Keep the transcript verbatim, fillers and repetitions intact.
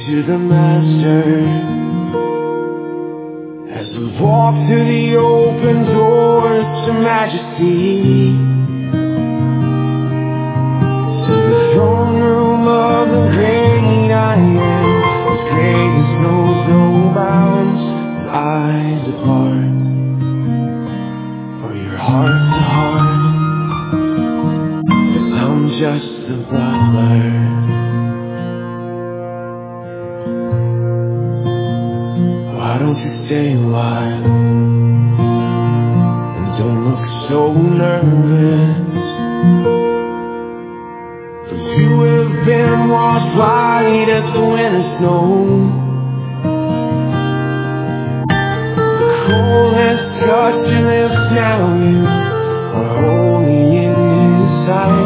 to the Master. As we walk through the open doors to majesty, to the throne room of the great I am, whose greatness knows no bounds. And I depart for your heart to heart, 'cause I'm just the butler. Why don't you stay a while? And don't look so nervous, for you have been washed white as the winter snow. The cold has touched your lips, now you are holy in His sight.